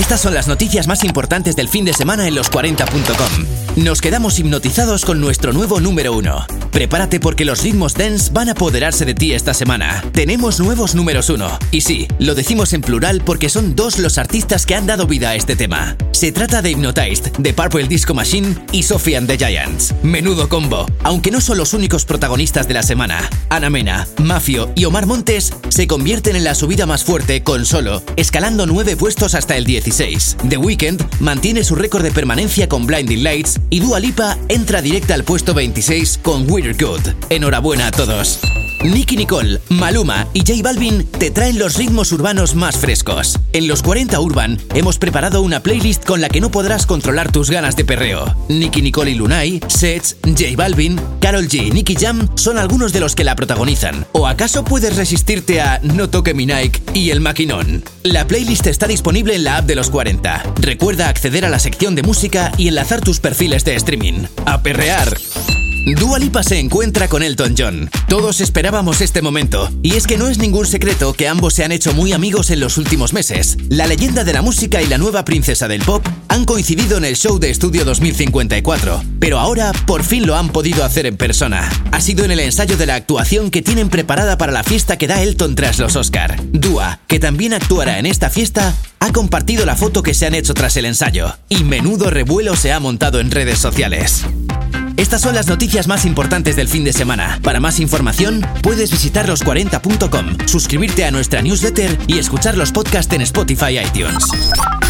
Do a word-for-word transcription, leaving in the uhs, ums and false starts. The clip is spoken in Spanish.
Estas son las noticias más importantes del fin de semana en los cuarenta punto com. Nos quedamos hipnotizados con nuestro nuevo número uno. Prepárate porque los ritmos dance van a apoderarse de ti esta semana. Tenemos nuevos números uno. Y sí, lo decimos en plural porque son dos los artistas que han dado vida a este tema. Se trata de Hypnotized, de Purple Disco Machine y Sophie and the Giants. Menudo combo. Aunque no son los únicos protagonistas de la semana. Ana Mena, Mafio y Omar Montes se convierten en la subida más fuerte con Solo, escalando nueve puestos hasta el dieciséis. The Weeknd mantiene su récord de permanencia con Blinding Lights y Dua Lipa entra directa al puesto veintiséis con We're Good. Enhorabuena a todos. Nicki Nicole, Maluma y J Balvin te traen los ritmos urbanos más frescos. En los cuarenta Urban hemos preparado una playlist con la que no podrás controlar tus ganas de perreo. Nicki Nicole y Lunay, Sech, J Balvin, Karol G y Nicky Jam son algunos de los que la protagonizan. ¿O acaso puedes resistirte a No toque mi Nike y El Maquinón? La playlist está disponible en la app de los cuarenta. Recuerda acceder a la sección de música y enlazar tus perfiles de streaming. ¡A perrear! Dua Lipa se encuentra con Elton John. Todos esperábamos este momento, y es que no es ningún secreto que ambos se han hecho muy amigos en los últimos meses. La leyenda de la música y la nueva princesa del pop han coincidido en el show de Estudio dos mil cincuenta y cuatro, pero ahora por fin lo han podido hacer en persona. Ha sido en el ensayo de la actuación que tienen preparada para la fiesta que da Elton tras los Oscar. Dua, que también actuará en esta fiesta, ha compartido la foto que se han hecho tras el ensayo, y menudo revuelo se ha montado en redes sociales. Estas son las noticias más importantes del fin de semana. Para más información, puedes visitar los cuarenta punto com, suscribirte a nuestra newsletter y escuchar los podcasts en Spotify y iTunes.